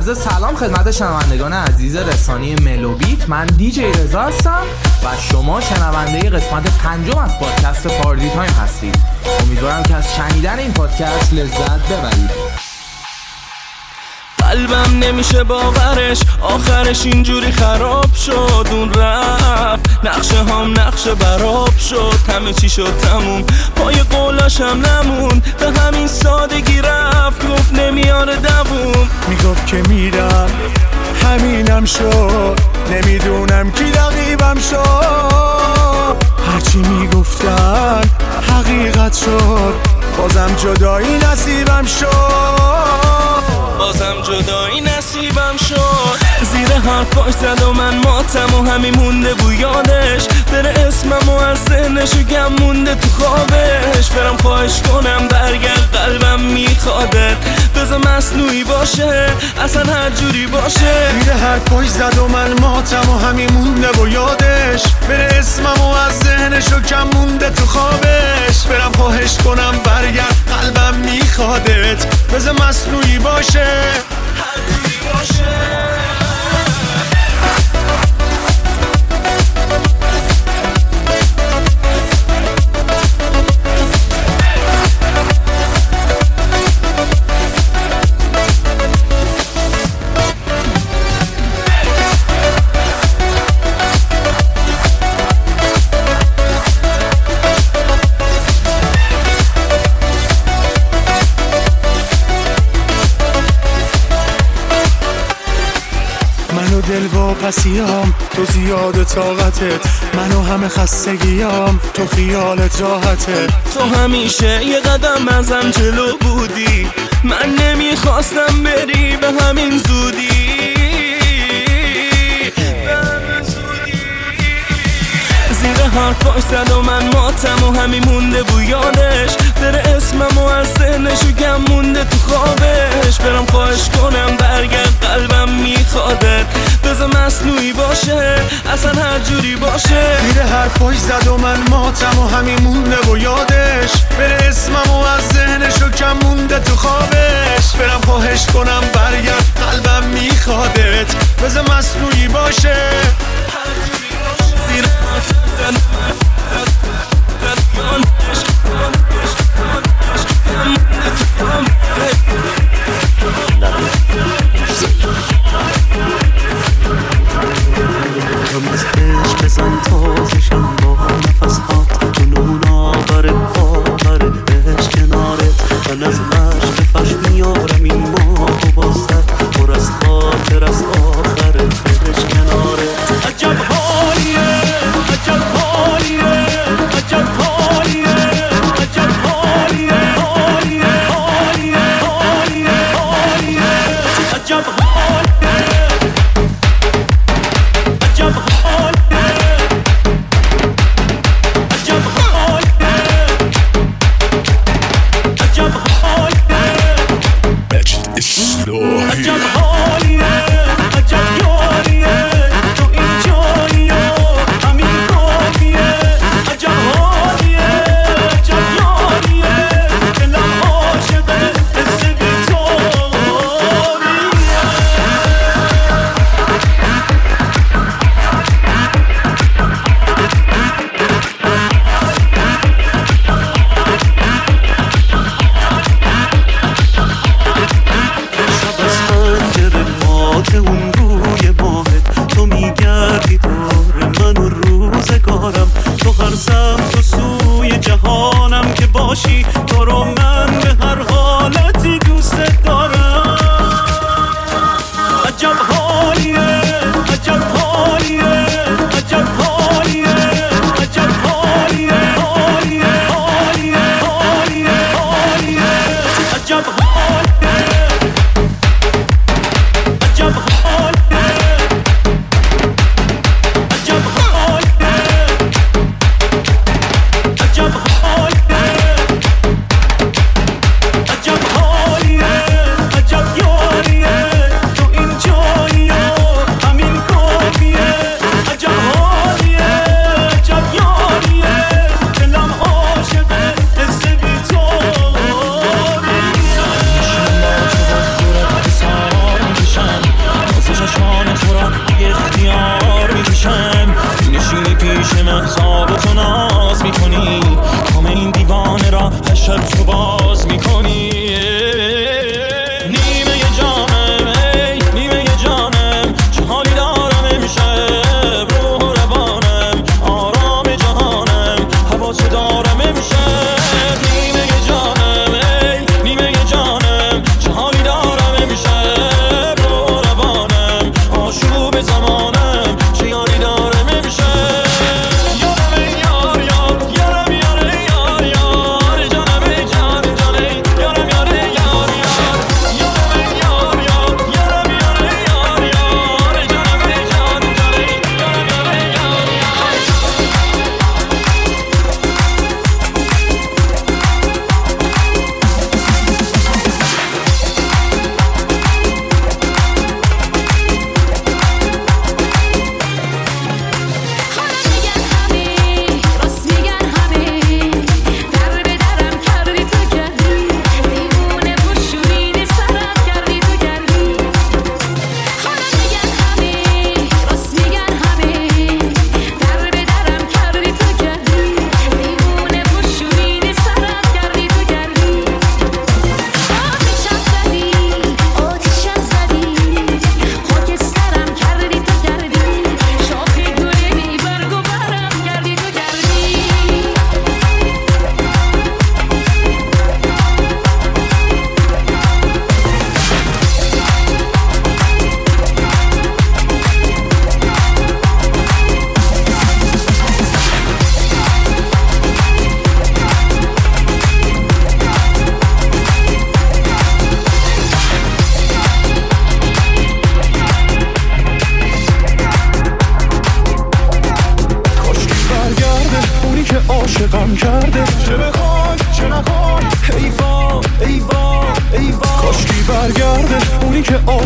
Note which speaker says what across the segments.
Speaker 1: عرض سلام خدمت شنوندگان عزیز رسانه ملوبیت. من دیجی رضا هستم و شما شنونده قسمت 5 از پادکست پارتی تایم هستید. امیدوارم که از شنیدن این پادکست لذت ببرید.
Speaker 2: قلبم نمیشه باورش، آخرش اینجوری خراب شد. اون رفت، نقشه هم نقشه براب شد، همه چی شد تموم، پای قولاشم نمون، به همین سادگی رفت، گفت نمیاره دووم.
Speaker 3: میگفت که میرم، همینم شد، نمیدونم کی رقیبم شد. هرچی میگفتن حقیقت شد، بازم جدایی نصیبم شد،
Speaker 2: بازم جدایی نصیبم شد. زیر حرفاش زد و من ماتم و همین مونده بو یادش، بره اسمم و از ذهنشو گم مونده تو خوابش. برم خواهش کنم برگرد، قلبم میخوادت، بذار مصنوعی باشه، اصلا هر جوری باشه.
Speaker 3: زیر حرفاش زد و من ماتم و همین مونده بو یادش، بره اسمم و از ذهنشو کم مونده تو خوابش. برم خواهش کنم برگرد، قلبم میخوادت، بذار مصنوعی باشه،
Speaker 2: هر جوری باشه.
Speaker 3: دل با پسیام، تو زیاد طاقتت، منو همه خستگیام، تو خیالت راحته.
Speaker 2: تو همیشه یه قدم ازم جلو بودی، من نمیخواستم بری به همین زودی. زیر حرفاش زد و من ماتم و همین مونده بو یادش، بره اسمم و از ذهنشو گم مونده تو خوابش. برم خواهش کنم برگرد، قلبم میخوادت، بذار مصنوعی باشه، اصلا هر جوری باشه.
Speaker 3: زیر حرفاش زد و من ماتم و همین مونده بو یادش، بره اسمم و از ذهنشو کم مونده تو خوابش. برم خواهش کنم برگرد، قلبم میخوادت، بذار مصنوعی باشه.
Speaker 4: کم از عشق بزن تازشم با نفس هات، جنون آوره باوره عشق کنارت. من از مشرفش میارم این ماه و بازتر، پر از خاطر از آخرت عشق کنارت.
Speaker 3: عجب حالیه، عجب حالیه، عجب حالیه، عجب حالیه، حالیه، حالیه، حالیه، حالیه، عجب حالیه، عجب حالیه، عجب حالیه، عجب حالیه، عجب حالیه، عجب یاریه، تو این جاییه همین راهیه. عجب حالیه، عجب یاریه، دلم عاشقه حس بی‌تاریه.
Speaker 4: شب از پنجره مات اون روی ماهت، تو میگردی دور من و روزگارم، تو غرزم تو سوی جهانم که باشی، تو رو من به هر حالتی دوست دارم.
Speaker 3: عجب حالیه، عجب حالیه، عجب حالیه، عجب حالیه، حالیه، حالیه، حالیه، حالیه، عجب حالیه، عجب حالیه، عجب حالیه، عجب حالیه،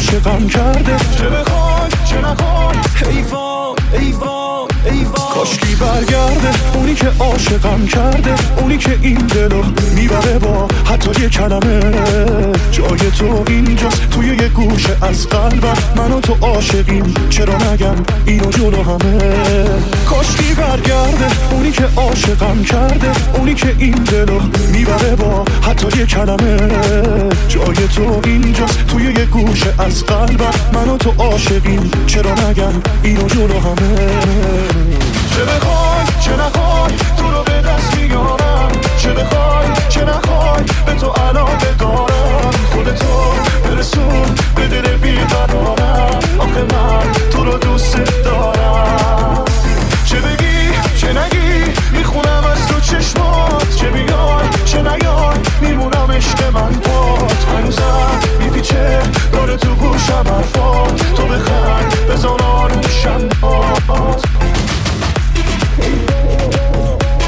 Speaker 3: عاشقم کرده. چه بخوای چه نخوای ای وای ای وای ای وای. کاشکی برگرده اونی که عاشقم کرده، اونی که این دلو میبره با حتی یه کلمه. جای تو اینجاست توی یه گوشه از قلبم، من و تو عاشقیم چرا نگم اینو جلو همه. کاشکی برگرده اونی که عاشقم کرده، اونی که این دلو میبره با حتی یه کلمه. جای تو اینجاست توی یه گوشه از قلبم، من و تو عاشقیم چرا نگم اینو جلو همه. چه بخوای چه نخوای تو رو به دست میارم، چه بخوای چه نخوای به تو علاقه دارم. خودتو برسون به دل بیقرارم، آخه من تو رو دوست دارم. چه بگی چه نگی میخونم از تو چشمات، چه بیای چه نیای میمونم عشق من بات. هنوزم میپیچه داره تو گوشم حرفات، تو بخند بزن آروشم بات.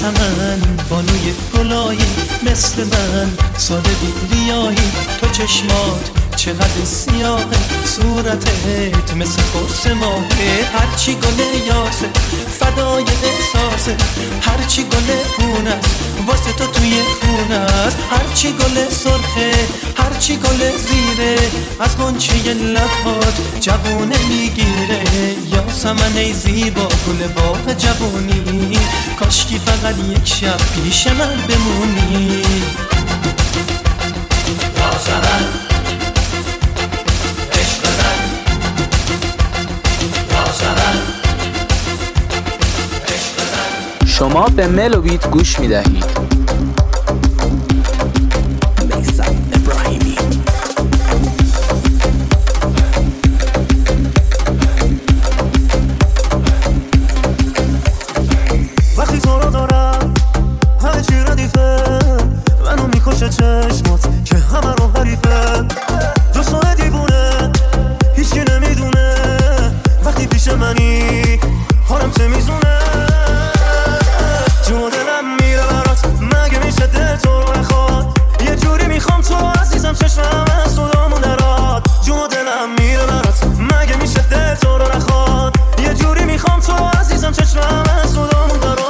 Speaker 4: چمن بانوی گلایی مثل من ساده بی ریایی تو چشمات چقدر سیاهه صورتت مثل قرص ماهه هرچی گل یاسه فدای احساسه هرچی گل خونه است واسه تو توی خونه است هرچی گل سرخه هرچی گل زیره از غنچه لبات جوونه میگیره یاسمن ای زیبا گل باغ جوونی کاشکی فقط یک شب پیش من بمونی یاسمن
Speaker 1: شما به ملوبیت گوش میدهید.
Speaker 4: وقتی تو رو دارم همه چی ردیفه منو میکشه چشمات که همه رو حریفه دوستای دیوونه هیچی نمیدونه وقتی پیش منی حالم چه میزونه جون دلم میره برات مگه میشه دل تو رو نخواد یه جوری میخوام تو عزیزم چشمم از صدامون نراد جون دلم میره برات مگه میشه دل تو رو نخواد یه جوری میخوام تو عزیزم چشمم از صدامون نراد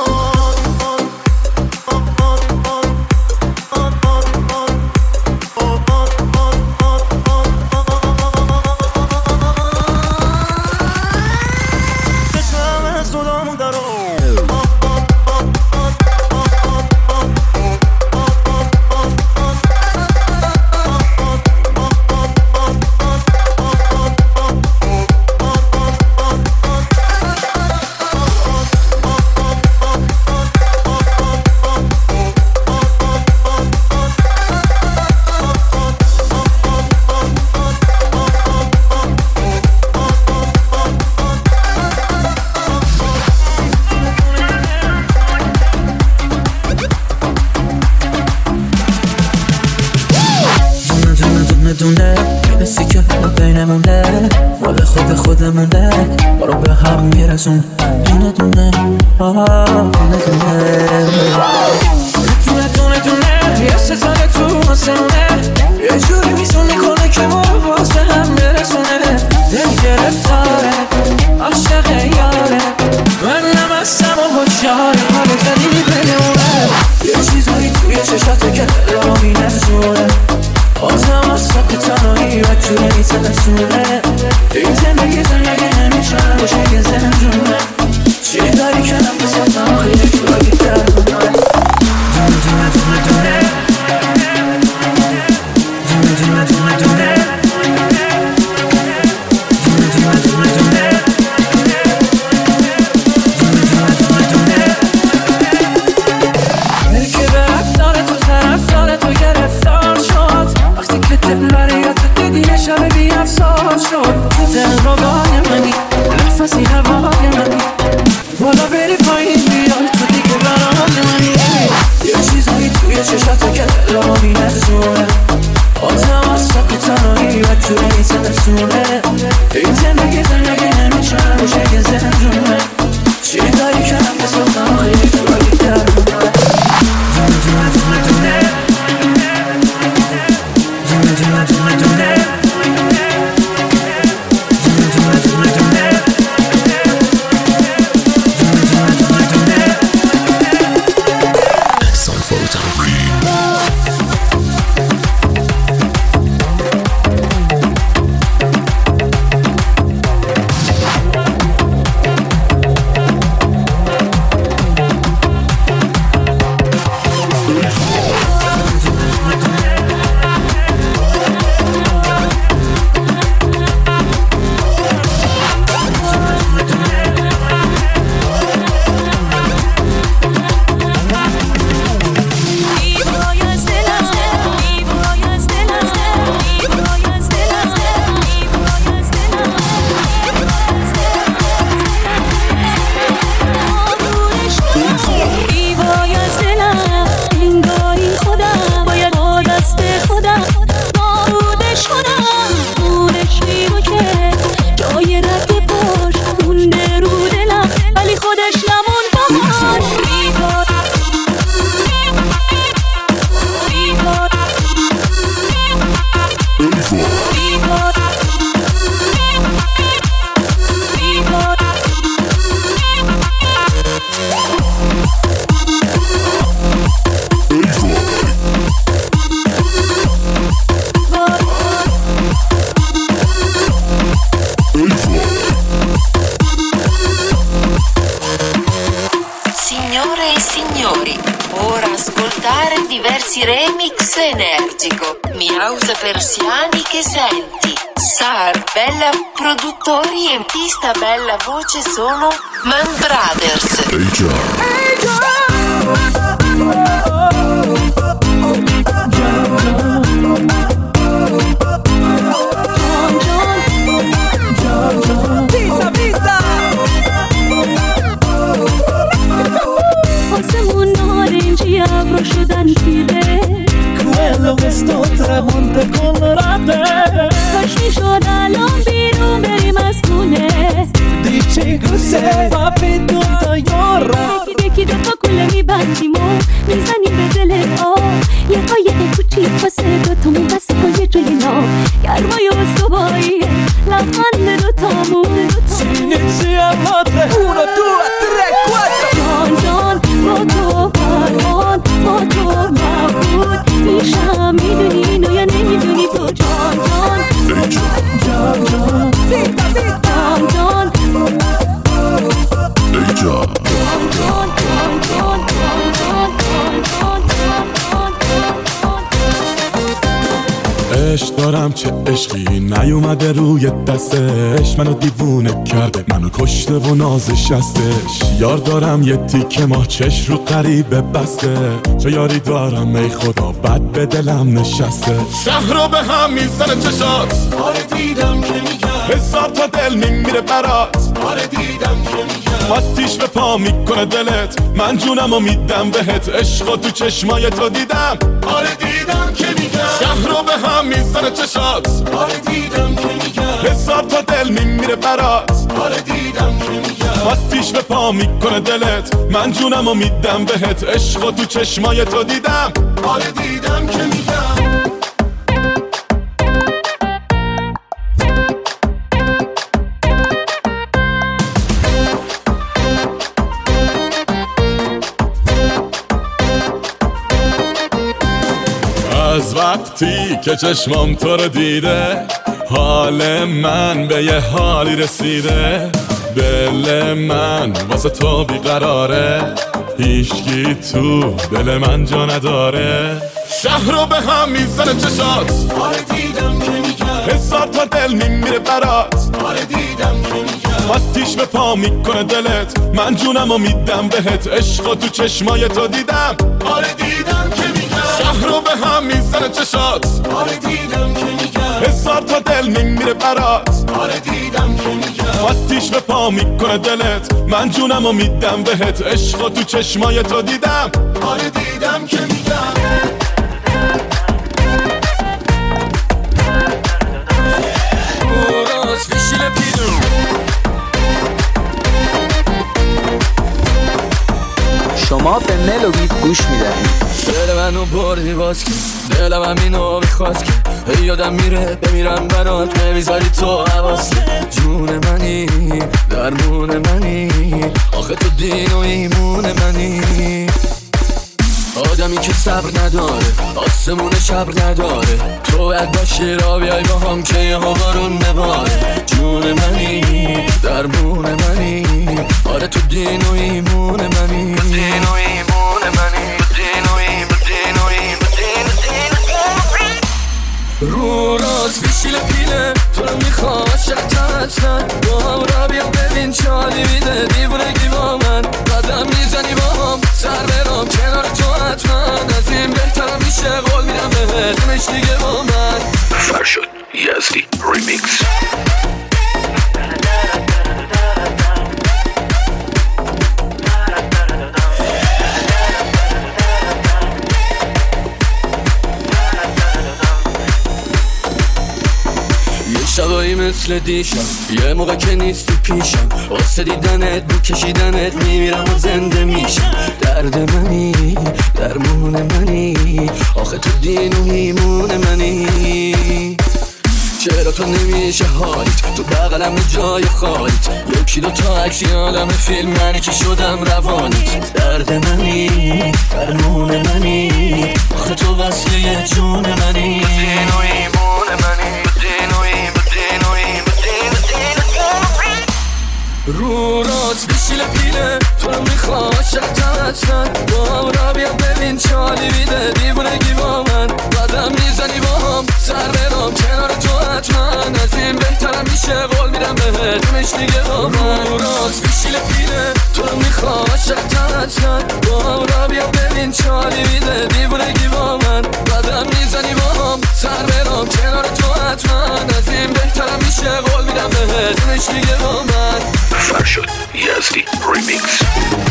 Speaker 4: حسی که بینمونه مال خودمونه ما رو به هم میرسون دونه دونه دونه یه ستاره تو آسمونه یه جوری میزون میکنه که ما رو واسه هم برسونه دل گرفتاره عاشق یاره منم هستم و هوشیاره حال زدی بینمونه یه چیزایی توی چشاته که دل رو مینرسونه آزم از ساک تنهایی و جوره میزه بسونه این زندگی نمیشه باشه که زنجونه چی داری که نفساتم خیلی جوری دردونه دونه دونه دونه دونه دونه دونه دونه دونه دونه دونه دونه ملک به رفتار تو طرفدار تو گرفتار شد وقتی که دل بریات دیدی شب بی افسار شد تو دل روان منی نفسی هوای منی بالا بری پایین بیای تو دیگه برام منی یه چیزایی توی چشاته که دل رو مینرسونه آزم از ساک تنهایی و جوری میزه بسونه این زندگی نمیشه باشه که زنجونه چی داری که نفساتم خیلی جوری دردونه دونه دونه دونه دونه دونه دونه دونه
Speaker 5: Signore e signori, ora ascoltare diversi remix energico. Miausa persiani che senti. Sar, bella, produttori e pista bella voce sono Man Brothers.
Speaker 6: آسمون نارنجی ابرو شدن پیره
Speaker 2: Quello che sto tramonte colorate
Speaker 6: کاش میشد الان بیرون بریم از خونه
Speaker 2: Dici cos'è fa بدون طیاره
Speaker 6: یکی دفعه کوله میبندیم و میزنیم به دل یه قایق کوچیک واسه دوتامون بسه پای جوی لا گرمای استواییه لبخند دوتامون
Speaker 2: Iniziamate 1, 2, 3, 4
Speaker 6: جان جان با تو فرمان با تو مبود میشم میدونی اینو یا نمیدونی تو جان جان جان جان جان جان
Speaker 7: عشق دارم چه عشقی نیومده روی دستش منو دیوونه کرده منو کشته و نازش هستش یار دارم یه تیکه ماه چش رو قریبه بسته چه یاری دارم ای خدا بد به دلم نشسته شهر رو به هم میزنه چشات
Speaker 3: آره دیدم که میگم
Speaker 7: حساب تا دل میمیره برات
Speaker 3: آره دیدم که میگم
Speaker 7: آتیش به پا میکنه دلت من جونم و میدم بهت عشقا تو چشمای تو دیدم
Speaker 3: آره دیدم که میگم
Speaker 7: شهر رو به هم میزنه چشات
Speaker 3: آره دیدم که میگم
Speaker 7: حساب تا دل میمیره برات
Speaker 3: آره دیدم که میگم
Speaker 7: آتیش به پا میکنه دلت من جونم و میدم بهت عشقا تو چشمای تو دیدم
Speaker 3: آره دیدم که میگم
Speaker 7: از وقتی که چشمام تو رو دیده حال من به یه حالی رسیده دل من واسه تو بیقراره هیچکی تو دل من جا نداره شهر رو به هم میزنه چشات
Speaker 3: آره دیدم که میگم
Speaker 7: حساب تا دل میمیره برات
Speaker 3: آره دیدم که میگم
Speaker 7: آتیش به پا میکنه دلت من جونم و میدم بهت عشقا تو چشمای تو دیدم
Speaker 3: آره دیدم که میگم
Speaker 7: شهر رو به هم میزنه چشات
Speaker 3: آره دیدم که میگم
Speaker 7: حساب تا دل میمیره برات
Speaker 3: آره دیدم که میگم
Speaker 7: آتیش به پا میکنه دلت من جونم و میدم بهت عشقا تو چشمای تو دیدم
Speaker 3: آره دیدم که میگم
Speaker 1: شما به ملوبیت گوش میدهید.
Speaker 2: دل منو بردی باز که دلم همینو میخواست که هی یادم میره بمیرم برات نمیذاری تو حواس جون منی درمون منی آخه تو دین و ایمون منی آدمی که صبر نداره آسمون شبر نداره تو باید باشی را بیای با هم که یه ها بارون نباره جون منی درمون منی آره تو دین و ایمون منی دین و ایمون منی دین و ایمون رو راست بیشیل پیله تو رو میخواد شکتن با هم را بیا ببین چه حالی میده دیوونگی با من قدم میزنی با هم سر برام کنار تو حتما از این بهترم میشه قول میدم بهت نمش دیگه با من
Speaker 8: فرشاد یزدی ریمیکس
Speaker 2: شبایی مثل دیشب یه موقع که نیستی پیشم واسه دیدنت بو کشیدنت میمیرم و زنده میشم درد منی درمون منی آخه تو دین و ایمون منی تو نمیشه حالیت، تو بغلم جای خالیت. یکی دو تا عکس یادم فیلم منی که شدم روانیت. درد منی، درمون منی، آخه تو وصله جون منی. بدین و ایمون منی، بدین و این، بدین و این، بدین رو راست بشیل پیله تو رو میخواد شکتن. با را بیا ببین چالی بیده دیوونگی با من. قدم میزنی با هم سر برام کنار تو حتما. از این بهترم میشه قول میدم بهت اونش دیگه با من. رو راست بشیل پیله تو رو میخواد شکتن. با را بیا ببین چالی بیده دیوونگی با من. قدم میزنی با هم سر برام کنار تو حتما. از این بهترم میشه قول میدم بهت اونش دیگه با من.
Speaker 8: فرشاد یزدی ریمیکس.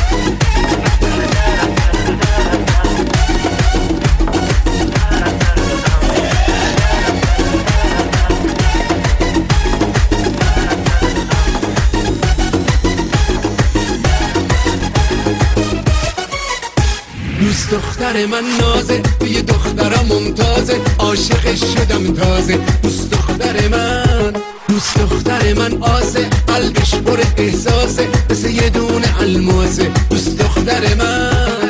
Speaker 9: دوست دختر من نازه، یه دخترم ممتازه، عاشقش شدم تازه. دوست دختر من، دوست دختر من آسه، قلبش پر احساسه، مثل یه دونه الماسه. دوست دختر من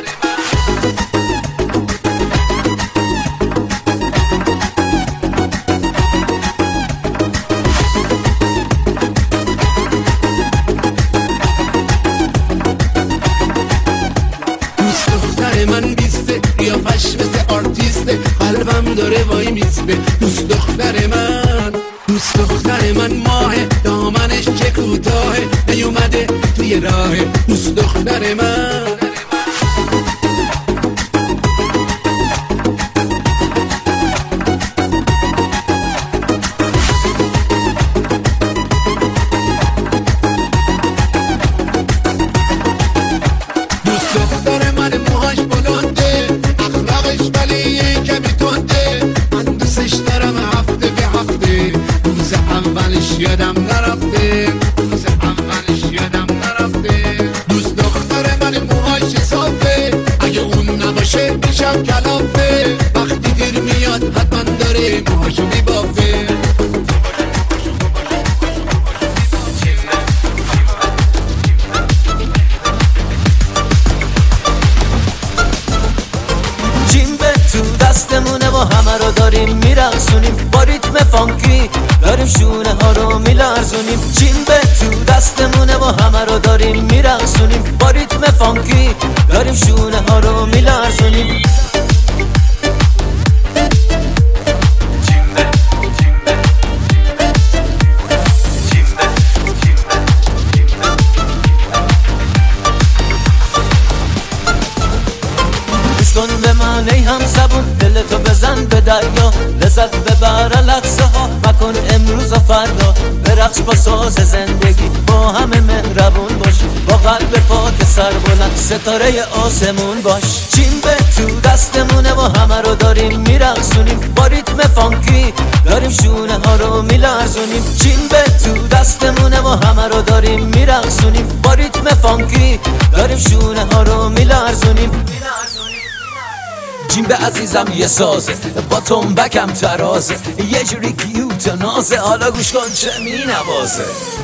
Speaker 9: من بیسته، قیافش مثل آرتیسته، قلبم داره وای میسته. دوست دختر من، دوست دختر من ماهه، دامنش چه کوتاهه، نیومده توی راهه. دوست دختر من یادم نرفته، روز اولش یادم نرفته. دوست دختر من موهاش صافه، اگه اون نباشه میشم کلافه. وقتی دیر میاد حتما داره موهاشو میبافه.
Speaker 10: جیمبه تو دستمونه و همه رو داریم میرقصونیم با ریتم فانکی، داریم شونه ها رو میلرزونیم. جیمبه تو دستمونه و همه رو داریم میرقصونیم با ریتم فانکی، داریم شونه ها رو میلرزونیم. کن به من ای هم زبون، دلتو بزن به دریا، لذت ببر لحظه ها، مکن امروز و فردا. برقص با ساز زندگی، با همه مهربون باش، با قلب پاک سر بلند ستاره آسمون باش. جیمبه تو دستمونه و همه رو داریم میرقصونیم با ریتم فانکی، داریم شونه ها رو میلرزونیم. جیمبه تو دستمونه و همه رو داریم میرقصونیم با ریتم فانکی، داریم شونه ها رو میلرزونیم. جیمبه عزیزم یه سازه، با تنبکم ترازه، یه جوری کیوت و نازه، حالا گوش کن چه می نوازه.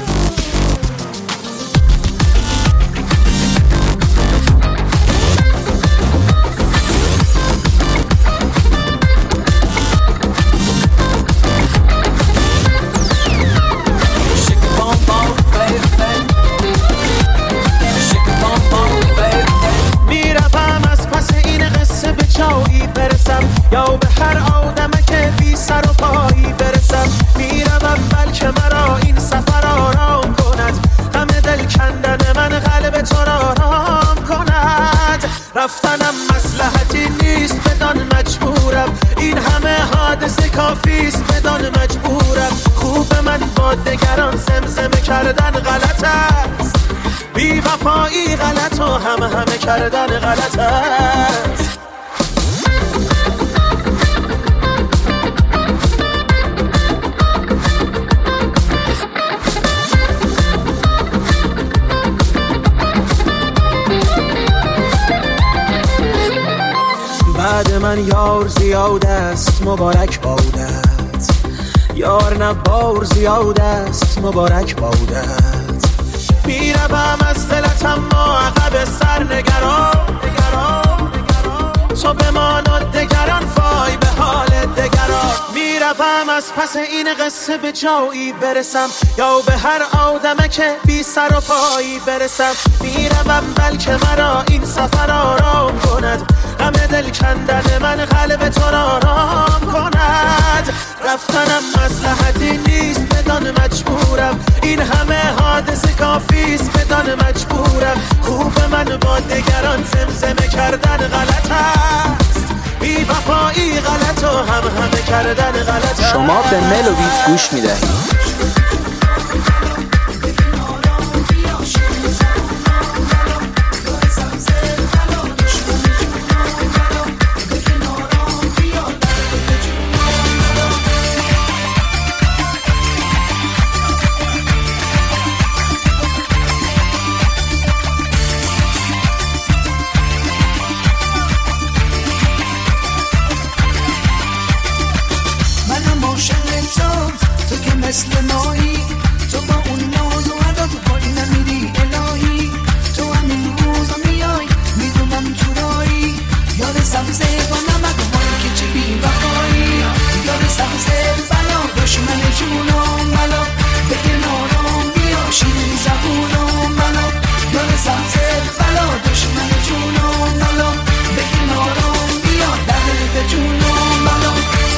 Speaker 3: یا به هر آدم که بی سر و پایی برسم، میروم بلکه مرا این سفر آرام کند. غم دل کندن من قلب تو را آرام کند. رفتنم مصلحتی نیست بدان مجبورم، این همه حادثه کافیست بدان مجبورم. خوب من با دگران زمزمه کردن غلط است، بی وفایی غلط و همه کردن غلط است. بعد من یار زیاد است، مبارک بادت.
Speaker 11: یار نبار زیاد است مبارک بادت. میروم از دلت اما عقب سر نگران، تو بمان و دگران فای به حال دگران. میروم از پس این قصه به جایی برسم یا به هر آدمه که بی سر و پایی برسم. میروم بلکه مرا این سفر آرام کند، غم دل کندن من قلب تو را آرام کند. رفتنم مصلحتی نیست بدان مجبورم، این همه حادثه کافیست بدان مجبورم. خوب من با دگران زمزمه کردن غلط است، بی وفایی غلط و همه کردن غلط است.
Speaker 1: شما به ملوبیت گوش میدهید.
Speaker 12: مثل مایی تو با اون ناز و عدا تو پایی نمیری الهی. تو همین روزا میای میدونم تو رایی، یاد سبزه با نمک و مایی که چه بی وفایی. یاد سبزه بلا دشمن جونم بلا به کنارم بیا شیرین زبونم بلا. یاد سبزه بلا دشمن جونم بلا به کنارم بیا دل به جونم بلا.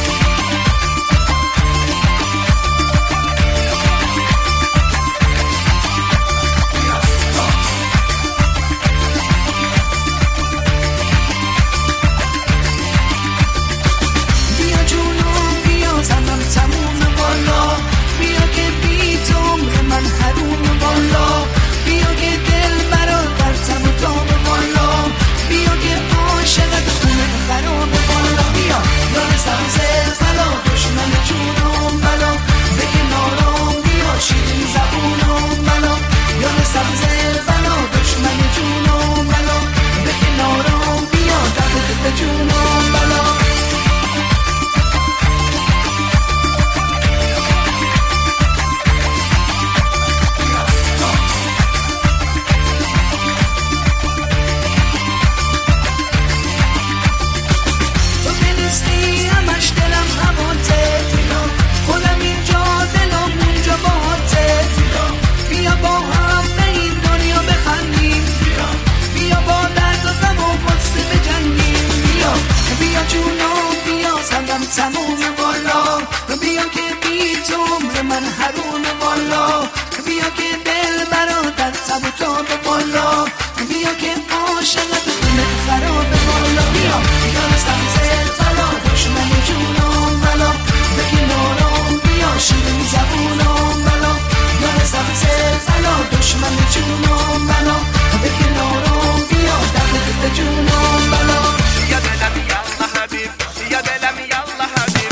Speaker 12: تموم بالا بیا که بی تو عمر من حروم بالا. بیا که دل برادر تب و تاب بالا، بیا که عاشقت خونه خراب بالا. بیا یار سبزه بلا دشمن جونم بلا به کنارم بیا شیرین زبونم بلا. یار سبزه بلا دشمن جونم بلا به کنارم بیا دل جونم بلا. یا دلم یالله حبیب یا دلم یالله حبیب.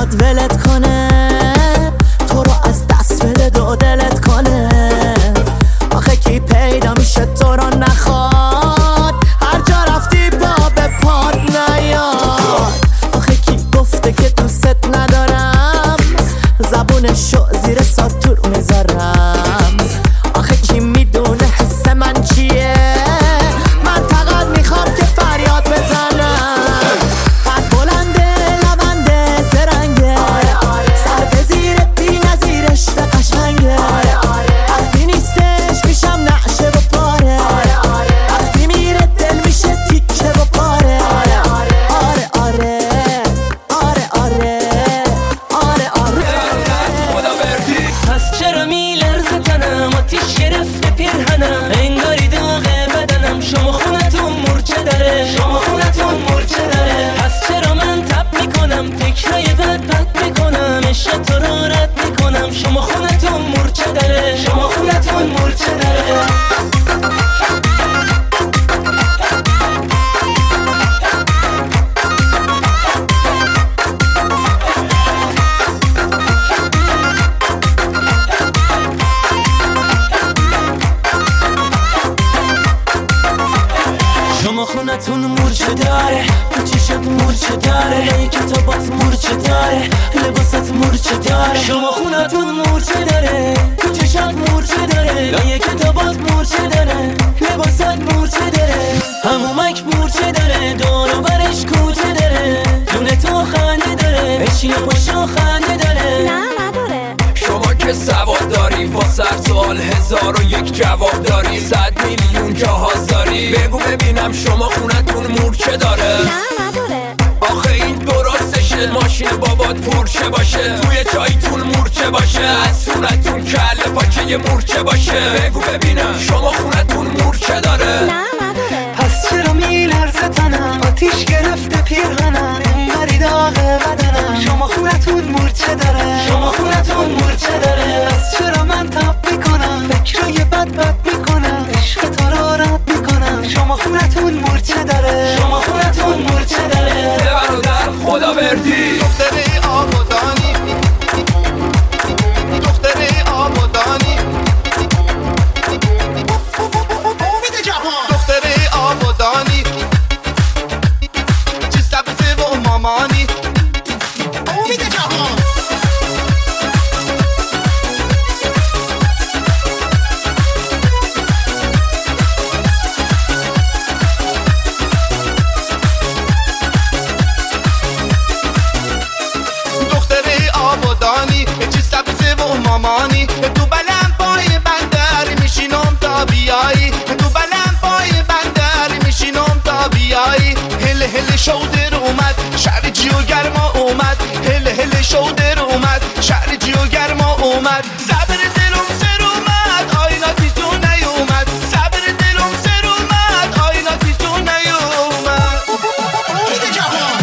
Speaker 10: میخواد ولت کنه، تو رو از دست بده دو دلت کنه. آخه کی پیدا میشه تو رو نخواد، هر جا رفتی با به پاد نیاد. آخه کی گفته که دوست ندارم، زبونشو زیر ساتور میذارم. آخه کی میدونه حس من چیه، من فقط میخوام که فریاد بزنم. قد بلنده لبنده زرنگه، سر به زیر بی نظیرش به قشنگه. وقتی نیستش میشم نعشه و پاره، وقتی میره دل میشه تیکه و پاره. آره آره آره آره
Speaker 2: خدا بردی. پس چرا میلرزه تنم، آتیش گرفته پیرهنم، انگاری داغه بدنم. شما خونتون مورچه داره، شما خونتون مورچه داره. پس چرا من تب میکنم، فکرای بد میکنم، عشق تو رو رد میکنم. شما خونتون مورچه داره، شما خونتون مورچه داره. شما خونتون مورچه داره، چشت مورچه داره، لای کتابات مورچه داره، لباست مورچه داره. شما خونتون مورچه داره، چشت مورچه داره، لای کتابات مورچه داره، لباست مورچه داره. همومک مورچه داره، دور و برش کوچه داره، دونه تو خنده داره، بشین و پشا خنده داره.
Speaker 6: نه نداره.
Speaker 13: شما که سواد داری، واسه سوال 1001 جواب داری، 100 میلیون جهاز داری. بگو ببینم شما خونتون مورچه داره؟
Speaker 6: نه نداره.
Speaker 13: آخه این درستشه، ماشین بابات پورچه باشه، توی چایتون مورچه باشه، از صورتون کله پاچه یه مورچه باشه. بگو ببینم شما خونتون مورچه داره؟
Speaker 6: نه نداره.
Speaker 12: پس چرا میلرزه تنم، آتیش گرفته پیرهنم، انگاری داغه بدنم. شما خونتون مورچه داره،
Speaker 2: شما خونتون مورچه داره.
Speaker 12: پس چرا من تب میکنم، فکرای بد میکنم، عشق تو رو رد میکنم. شما خونتون مورچه داره،
Speaker 2: شما خونتون مورچه داره.
Speaker 13: برادر خدا بردی.
Speaker 3: دختره آبادانی، دختره آبادانی، امید جهان. دختره آبادانی، چیز سبزه و مامانی، امید جهان. دختره آبادانی، چیز سبزه و مامانی، تو بلند پای بندر میشینم تا بیایی، تو بلند پای بندر میشینم تا بیایی. هل هل شودر اومد، شهر جیو گرما اومد، هل هل شودر اومد، شهر جیو گرما اومد. صبر دلم سر اومد، آیناتی تو نیومد، صبر دلم سر اومد، آیناتی تو نیومد. امید جهان.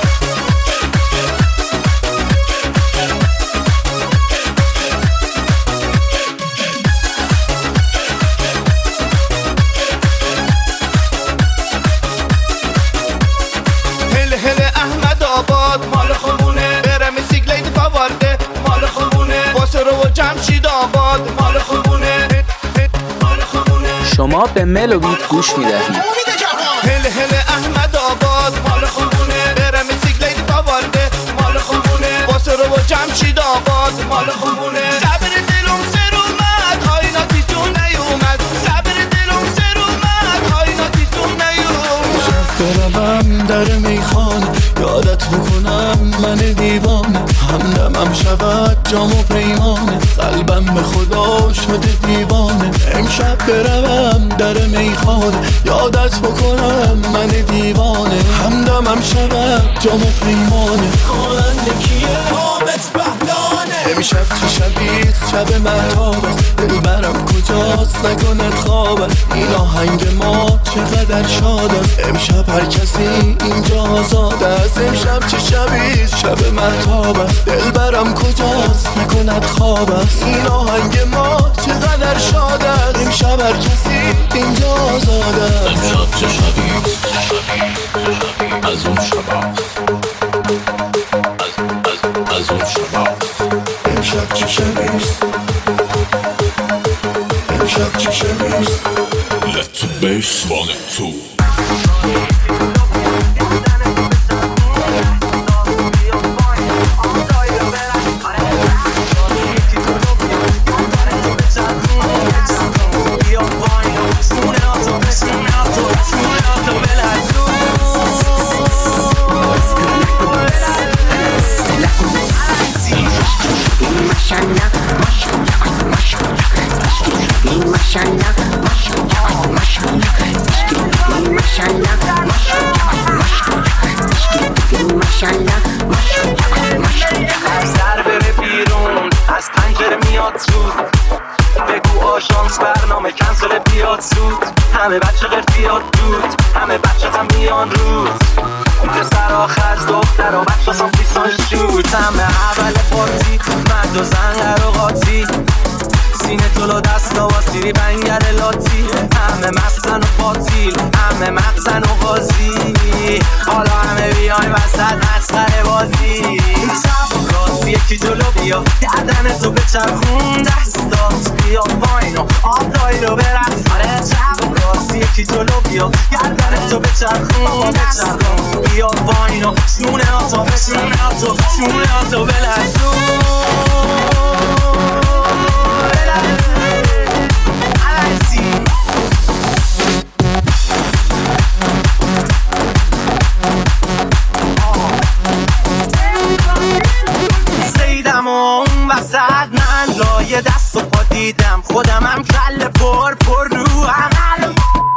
Speaker 3: هل هل احمد آباد، مال خوبونه، برم سیگلید فاورده، مال خوبونه، واسه رو جمشید آباد، مال خوبونه، مال خوبونه.
Speaker 1: شما به ملوبیت گوش میدهید.
Speaker 3: هل هل احمد آباد، مال خوبونه، برم سیگلید فاورده، مال خوبونه، واسه رو جمشید آباد، مال خوبونه. صبر دلم سر اومد، آیناتی تو نیومد، صبر دلم سر اومد، آیناتی تو نیومد.
Speaker 11: برم در میخانه، یادت بکنم من دیوانه، همدمم شود جام و پیمانه، قلبم به خدا شده دیوانه. امشب برم در میخانه، یادت بکنم من دیوانه، همدمم شود جام و پیمانه. خواننده کیه؟ حامد بهلانه. امشب چه شبیست، شب مهتاب است، دلبرم کجاست نکند خواب است. این آهنگ ما چقدر شاد است، امشب هر کسی اینجا آزاد است. امشب چه شبیست، شب مهتاب است، دلبرم کجاست نکند خواب است. این آهنگ ما چقدر شاد است، امشب هر کسی اینجا آزاد است.
Speaker 7: امشب چه شبیست، از اون شب Let the bass run it too.
Speaker 14: سر بره بیرون از پنجره میاد زود بگو آژانس برنامه کنسل بیاد زود همه بچه قرفیات دود همه بچه هم میان روز پسر آخر دختر و بچه هم پیسان شود همه اول پارتی مرد و زن و قاطی سینه جلو دستا و سیری بنگر لاتی همه مستن و پاتیل همه مغزن و غازی حالا همه بیاین وسط مسخره بازی راست یکی جلو بیا گردن تو بچرخون دستات بیا پایین و آب دایی رو برقص راست یکی جلو بیا گردن تو بچرخون بچرخون بیا پایین و شونه آتو شونه آتو بلرزون زیدم و اون وسط من لایه دست و پا دیدم خودم هم کل پر رو عمل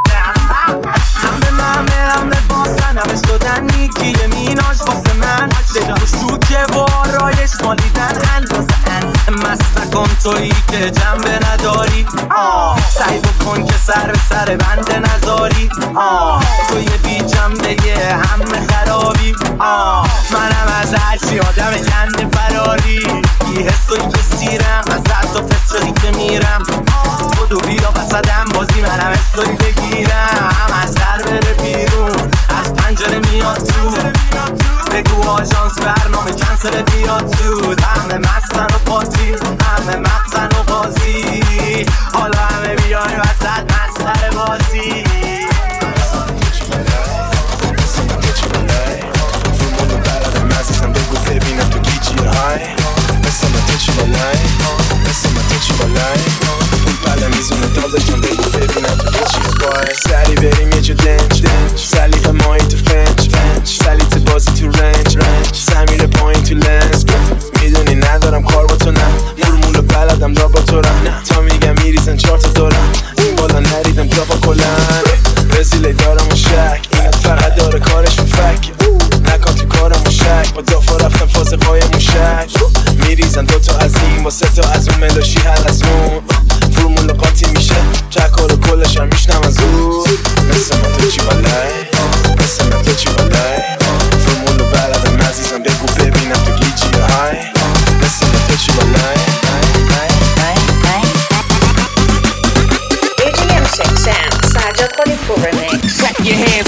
Speaker 14: همه باسن همه شدن نیکی میناش واسه من دلم و شوکه و آرایش مالیدن اندازه مست نکن تویی که جنبه نداری سعی بکن که سر به سر بنده نذاری توی بی جنبه همه خرابی منم از هرچی آدم گنده فراری یه حسوی که سیرم از دست و فسری که میرم خودو بیا وسطم بازی منم استوری بگیرم از در بره بیرون از پنجره میاد تو بگو آژانس برنامه کنسل بیاد زود همه مستن و پاتی همه مغزن و غازی حالا همه بیان وسط مسخره بازی عزیزم بگو ببینم تو گیجی های مثل من تو چی بالای مثل من تو چی بالای اون پله میزونه دازشم بگو ببینم تو چی بای سری بریم یه جو دنج سلیقه مایی تو فنج سلیت بازی تو رنج سمیر پایین تو لنز میدونی ندارم کار با تو نه فرمول بلدم را با تو رم تا میگم میریزن 4 تا دورم این بالا نریدم جا با کلن رزیله دارم و شک اینت فقط داره کارش فک نکن تو کارم و شک با دافا رفتم فاز قای موشک میریزن 2 تا از این با 3 تا از اون ملاشی حل از اون فرمول قاطی میشه چکار و کلش هم میشنم از اون مثل من تو چی بالای مثل من تو چی بالای فرمول بلدم عزیزم بگو ببینم تو گیجی های مثل من تو چی بالای
Speaker 5: AGM 6 Sound سجاد خالی پرو ریمیکس Clap your hands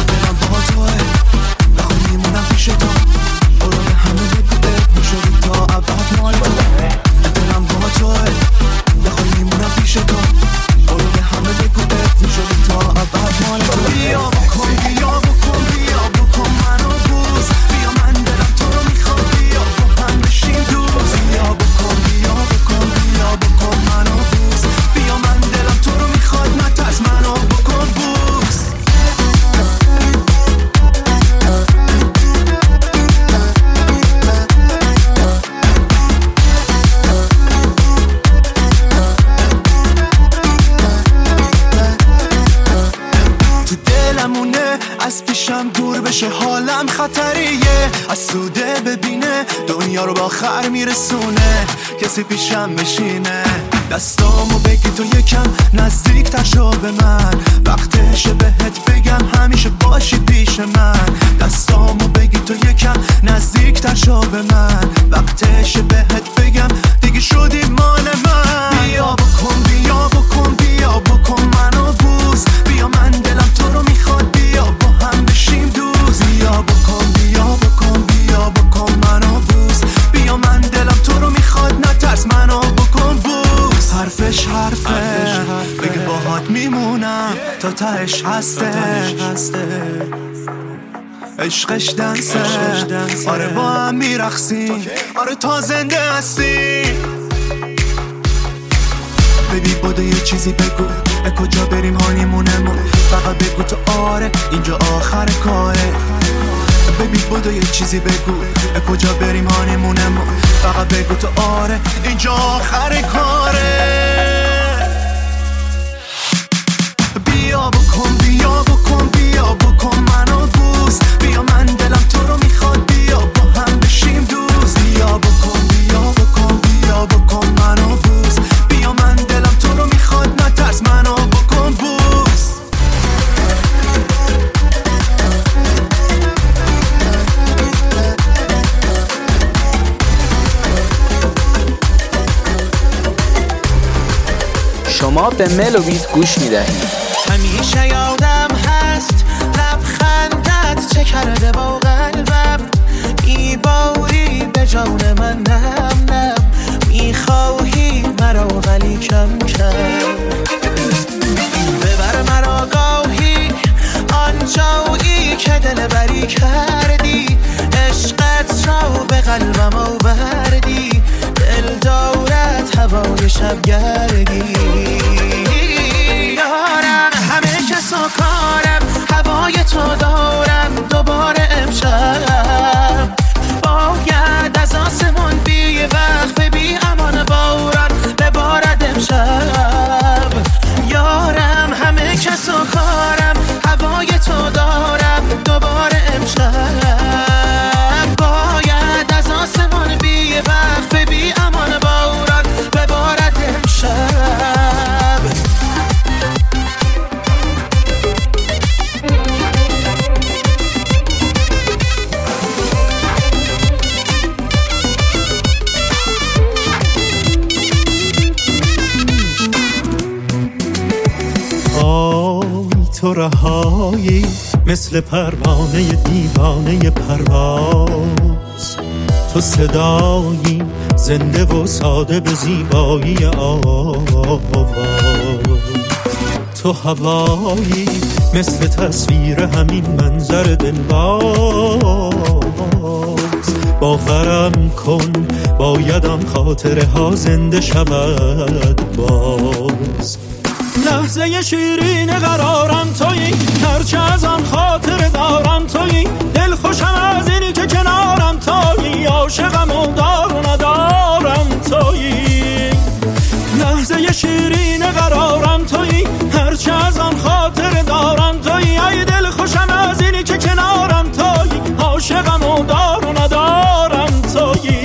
Speaker 12: میمونم پیش تو برو به همه بگو میشدی تا ابد مال تو دلم با توه بخوای میمونم پیش تو برو به همه بگو میشدی تا ابد مال تو بیا بکن منو بوز بیا من دلم تو رو میخواد بیا با هم بشیم دوست بیا بکن منو بوز بیا من دلم تو رو میخواد نترس منو بکن بوز از پیشم دور بشه حالم خطریه از سوده ببینه دنیا رو با آخر میرسونه کسی پیشم بشینه دستامو بگی تو یکم نزدیک تر شو به من وقتشه بهت بگم همیشه باشی پیش من دستامو بگی تو یکم نزدیک تر شو به من وقتشه بهت بگم دیگه شدی مال من بیا بکن منو بوس بیا من دلم تو رو میخواد بیا با هم بشیم دوست بیا بکن منو بوس بیا من دلم تو رو میخواد نترس منو بکن بوس حرفش حرفه بگه باهات
Speaker 11: میمونم تا تهش هسته عشقش دنسه آره با هم میرخسیم آره تا زنده هستیم ببی بودو یه چیزی بگو کجا بریم هانیمونمون فقط بگو تو آره اینجا آخر کاره ببی بودو یه چیزی بگو کجا بریم هانیمونمون فقط بگو تو آره اینجا آخر کاره بیا بکن بیا بکن بیا بکن منو بوس بیا من دلم تو رو میخواد بیا با هم بشیم دوست بیا بکن بیا بکن بیا بکن منو بوس بیا من دلم تو رو میخواد نترس منو بکن بوس
Speaker 1: شما به ملوبیت گوش میدهید.
Speaker 11: همیشه یادم هست لبخندت چه کرده با قلبم میباری به جان من نم نم میخواهی مرا ولی کم کم ببر مرا گاهی آنجایی که دل بری کردی عشقت را به قلبم آوردی دل دارد هوای شبگردی دارم همه کس و کارم هوای تو دارم دوباره امشب باید از آسمون بی وقت بی امان باران ببارد امشب یارم همه کس و کارم هوای تو دارم دوباره امشب باید از آسمون بی وقت بی امان باران ببارد امشب
Speaker 4: تو رهایی مثل پروانه دیوانه پرواز تو صدایی زنده و ساده به زیبایی آواز تو هوایی مثل تصویر همین منظر دلباز باورم کن بایدم خاطره ها زنده شود باز لحظه شیرین قرارم تویی هرچه از آن خاطر دارم تویی دل خوشم از اینی که کنارم تویی عاشقم و دار و ندارم تویی لحظه شیرین قرارم تویی هرچه از آن خاطر دارم تویی ای دل خوشم از اینی که کنارم تویی عاشقم و دار و ندارم تویی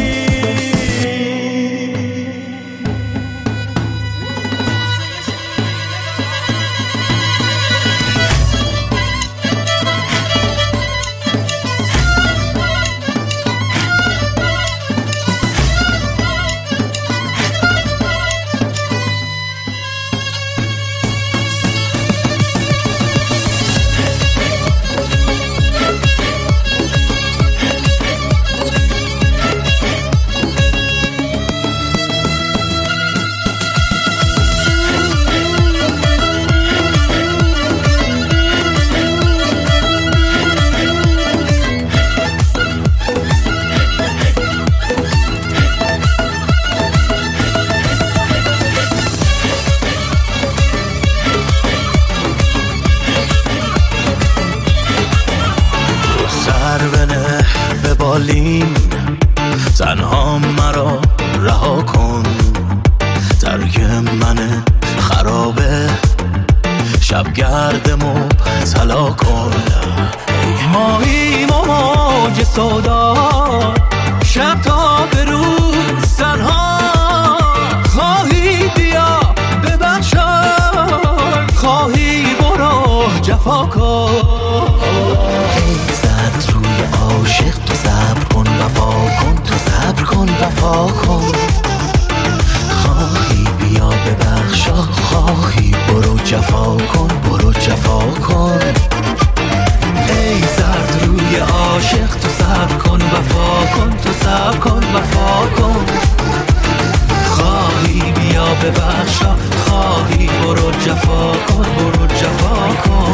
Speaker 4: تنها مرا رها کن ترک من خرابه شبگرد مبتلا کن ماییم و موج سودا شب تا به روز تنها خواهی بیا ببخشای خواهی برو جفا کن زد روی عاشق تو صبر کن وفا کن تو صبر کن وفا کن خواهی بیا ببخشا خواهی برو جفا کن برو جفا کن ای زرد روی عاشق تو صبر کن وفا کن تو صبر کن وفا کن خواهی بیا ببخشا خواهی
Speaker 15: برو جفا کن برو جفا کن.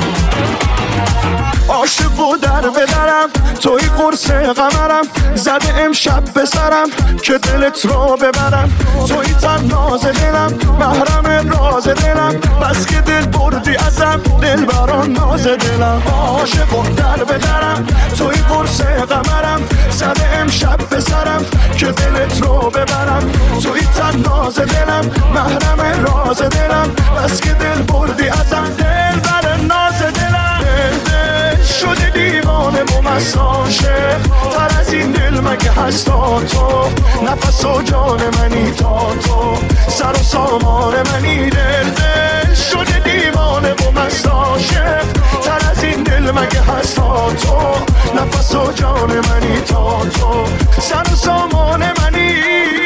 Speaker 3: عاشق و در بدرم توی قرص قمرم زده امشب به سرم که دلت رو ببرم. توی تناز دلم محرم راز دلم بس که دل بردی ازم دل بران ناز دلم. عاشق و در بدرم توی قرص قمرم زده امشب به سرم که دلت رو ببرم. توی تناز دلم محرم راز دلم بس که دل بردی ازم دل بران ناز دلم. شده دیوانه و مست عاشق تر از این دل مگه هستا تو. نفس و جان منی تا تو سر و سامان منی. دل شده دیوانه و مست عاشق تر از این دل مگه هستا تو. نفس و جان منی تا تو سر و سامان منی.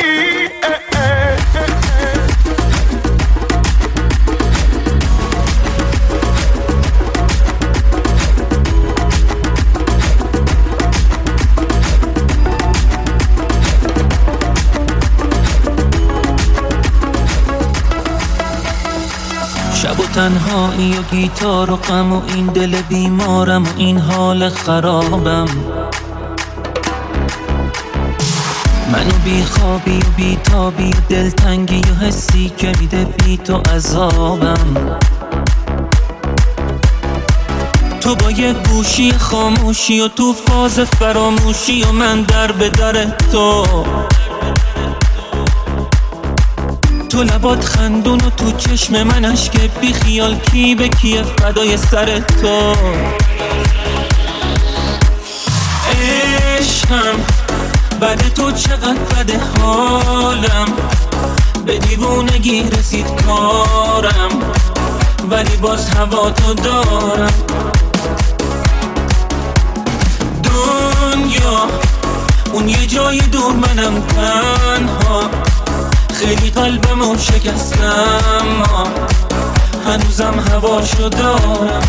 Speaker 15: شب و تنهایی و گیتار و غم و این دل بیمارم و این حال خرابم. منو بی خوابی و بی تابی و دلتنگی و حسی که میده بی تو عذابم. تو با یک گوشی خاموشی و تو فاز فراموشی و من در به در تو. تو لبات خندون و تو چشم من اشک بی خیال کی به کیه فدای سر تو. عشقم بعد تو چقدر بده حالم. به دیوونگی رسید کارم ولی باز هوا تو دارم. دنیا اون یه جای دور منم تنها. خیلی قلبمو شکستم هنوزم هواشو دارم.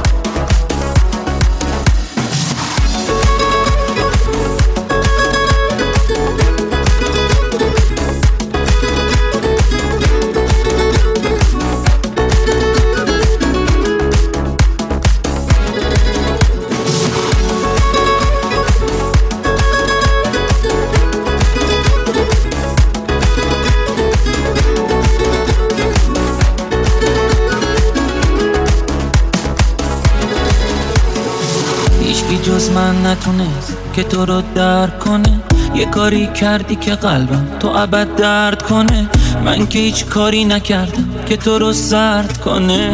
Speaker 15: جز من نتونست که تو رو درک کنه. یه کاری کردی که قلبم تو ابد درد کنه. من که هیچ کاری نکردم که تو رو سرد کنه.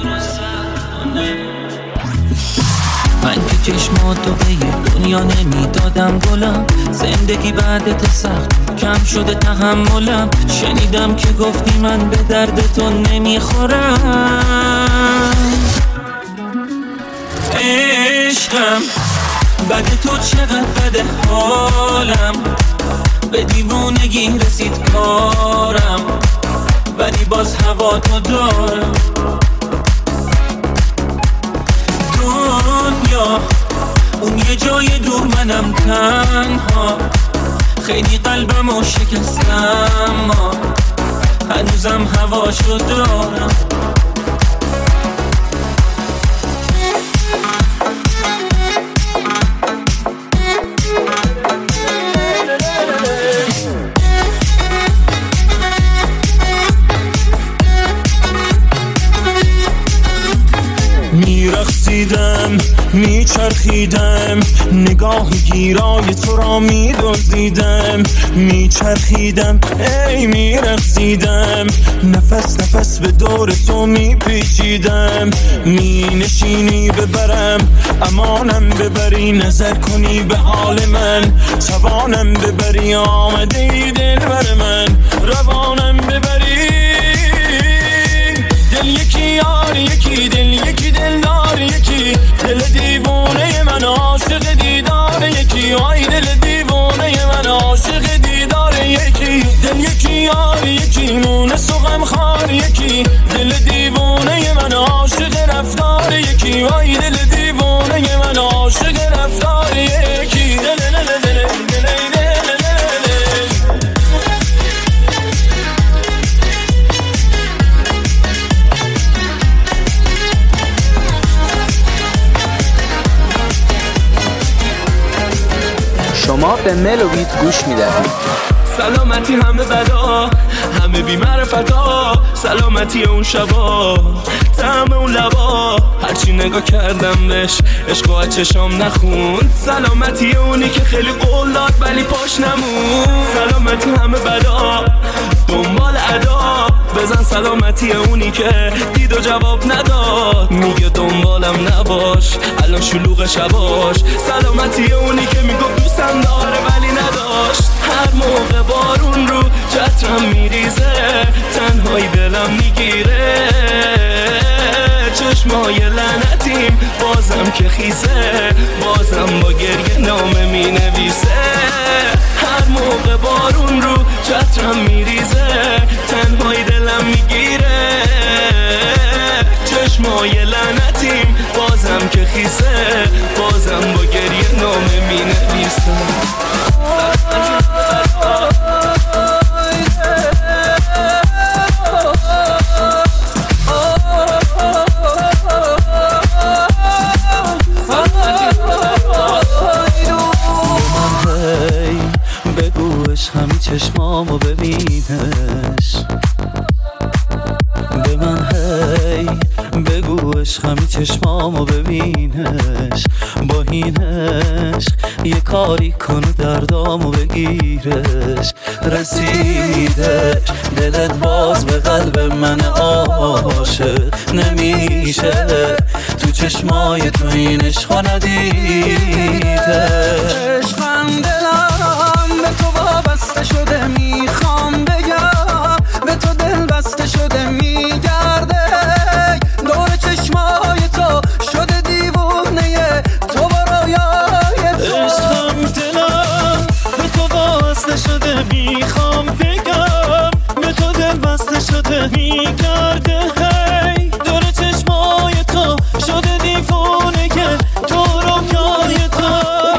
Speaker 15: من که چشماتو به یه دنیا نمیدادم گلم. زندگی بعدت سخت کم شده تحملم. شنیدم که گفتی من به درد تو نمیخورم. عشقم بعد تو چقدر بده حالم. به دیوونگی رسید کارم ولی باز هوا تو دارم. دنیا اون یه جای دور منم تنها. خیلی قلبمو شکستم هنوزم هواشو دارم.
Speaker 2: میرقصیدم میچرخیدم نگاه گیرای تو را میدزدیدم. میچرخیدم ای میرقصیدم نفس نفس به دور تو میپیچیدم. مینشینی ببرم امانم ببری نظر کنی به حال من. توانم ببری آمده ای دل بر من روانم ببری. دل یکی یار یکی دل یکی دلدار یکی. دل دیوانه من عاشق دیدار یکی. آی دل دیوانه من عاشق دیدار یکی. دل یکی یار یکی مونس و غمخوار یکی. دل دیوانه من عاشق رفتار یکی. آی دل دیوانه من عاشق رفتار یکی. دل دل دل دل دل دل دل.
Speaker 1: شما به ملوبیت گوش میدهید.
Speaker 2: سلامتی همه بدا، همه بی معرفتا، سلامتی اون شبا، طعم اون لبا، هرچی نگاه کردم بهش عشق و چشام نخوند. سلامتی اونی که خیلی قول داد ولی پاش نموند. سلامتی همه بدا، دنبال ادا، بزن سلامتی اونی که دید و جواب نداد، میگه دنبالم نباش الان شلوغ شباش. سلامتی اونی که میگفت دوستم داره ولی نداشت. هر موقع بارون رو چترم میریزه، تنهایی دلم میگیره، چشمای لعنتیم بازم که خیزه، بازم با گریه نامه مینویسه. هر موقع بارون رو چترم میریزه، تنهایی دلم میگیره، چشمای لعنتیم بازم که خیزه، بازم با گریه نامه مینویسه.
Speaker 15: بگوش همی چشمامو ببینش، به من هی بگوش همی چشمامو ببینش، با این عشق یه کاری کن دردامو بگیرش. رسیدش دلت باز به قلب من عاشق نمیشه، تو چشمای تو این عشقا ندیدش.
Speaker 11: عشقم دلم به تو وابسته شده، میخوام بگم به تو دل بسته شده، میگرده دور چشمای تو شده دیوونه تو با رویای تو.
Speaker 15: عشقم دلم به تو وابسته شده، میخوام بگم به تو دل بسته شده، میگرده هی دور چشمای تو شده دیوونه که تو رویای تو.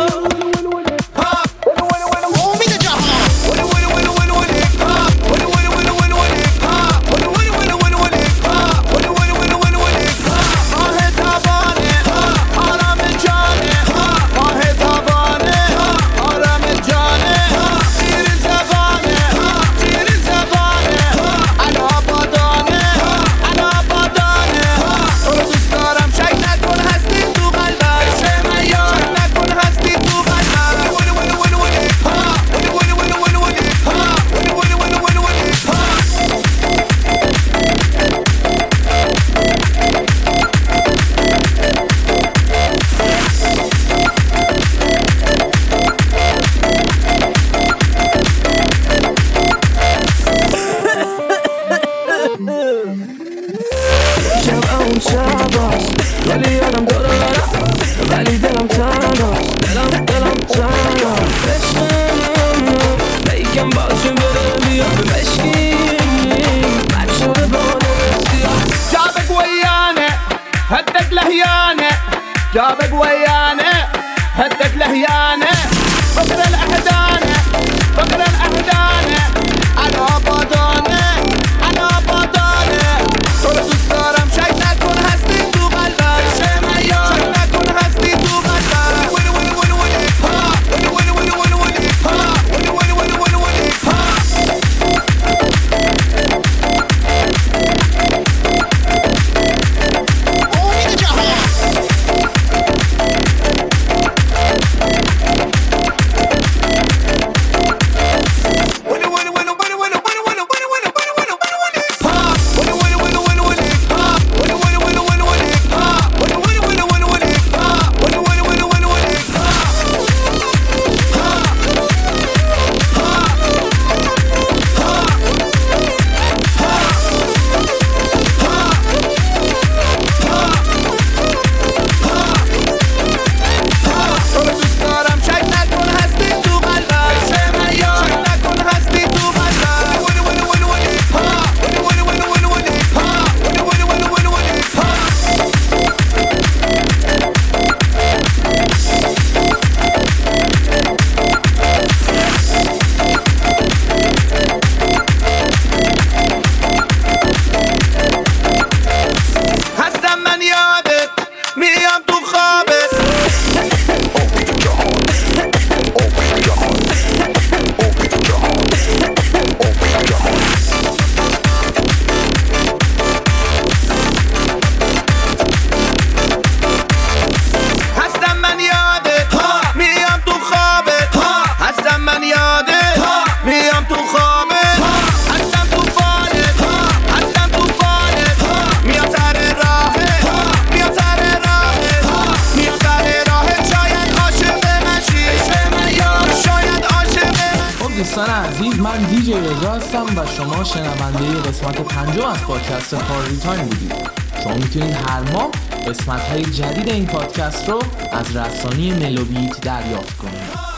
Speaker 11: جابك ويانا هدك لهيانة، فقر الأحدانة فقر الأحدانة، أنا بادانة أنا بادانة. تو رو دوست دارم شک نکن هستی تو قلبم، شک نکن هستی تو قلبم.
Speaker 1: هستم و شما شنونده قسمت 5 از پادکست پاردی تایم بودید. شما میتونید هر ماه قسمت‌های جدید این پادکست رو از رسانه ملوبیت دریافت کنید.